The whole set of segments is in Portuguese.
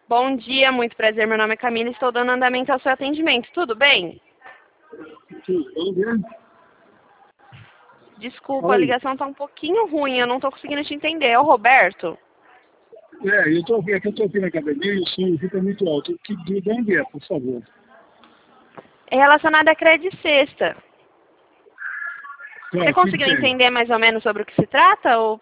Bom dia, muito prazer. Meu nome é Camila e estou dando andamento ao seu atendimento. Tudo bem? Tudo bem? Desculpa, a ligação está um pouquinho ruim, eu não estou conseguindo te entender. É o Roberto? Eu estou aqui na academia e o som fica muito alto. De onde é, por favor? É relacionado à crédito sexta. Você conseguiu tem? entender mais ou menos sobre o que se trata? Ou...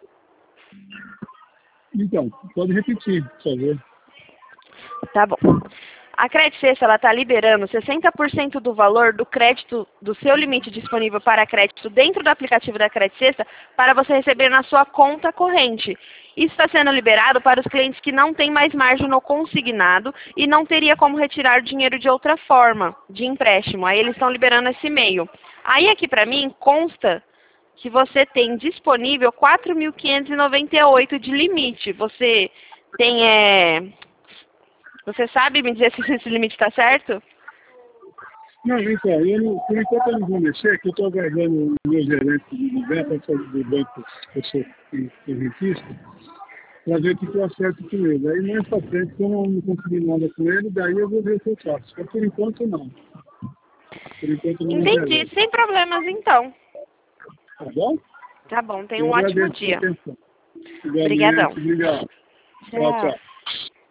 Então, pode repetir, por favor. Tá bom. A Crédito Sexta ela está liberando 60% do valor do crédito, do seu limite disponível para crédito dentro do aplicativo da Crédito Sexta para você receber na sua conta corrente. Isso está sendo liberado para os clientes que não têm mais margem no consignado e não teria como retirar dinheiro de outra forma, de empréstimo. Aí eles estão liberando esse meio. Aí aqui para mim consta que você tem disponível 4.598 de limite. Você tem... Você sabe me dizer se esse limite está certo? Não, então, por enquanto eu não vou mexer, que eu estou aguardando o meu gerente do banco, eu sou rentista, para ver o que eu acerto com ele. Aí mais para frente, se eu não conseguir nada com ele, daí eu vou ver o que eu faço. Mas por enquanto não. Por enquanto não. Entendi, sem problemas então. Tá bom? Tá bom, tenha Eu um ótimo agradeço a dia. atenção. Obrigadão. Obrigado. Tchau, Tchau. tchau.